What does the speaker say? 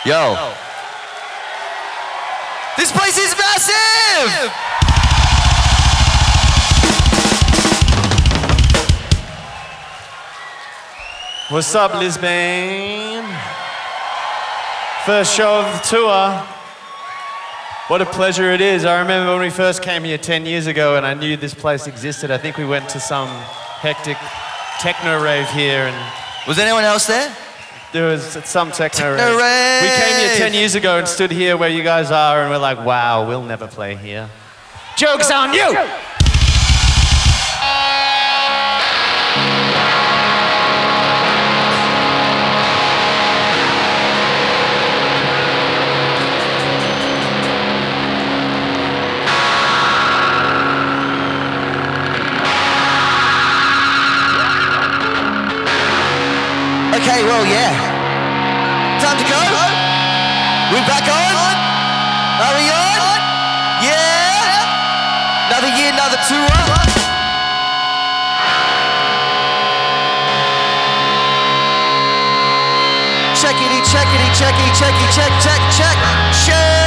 Yo. This place is massive! What's up, Lisbon? First show of the tour. What a pleasure it is. I remember when we first came here 10 years ago and I knew this place existed. I think we went to some hectic techno rave here and... Was anyone else there? There was some techno rave. rave. We came here 10 years ago and stood here where you guys are and we're like, wow, we'll never play here. Joke's on you! Okay, well, yeah. Time to go? We're back on? Are we on? Yeah? Another year, another tour. Checkity, checkity, checky, checky, check, check, check. Check.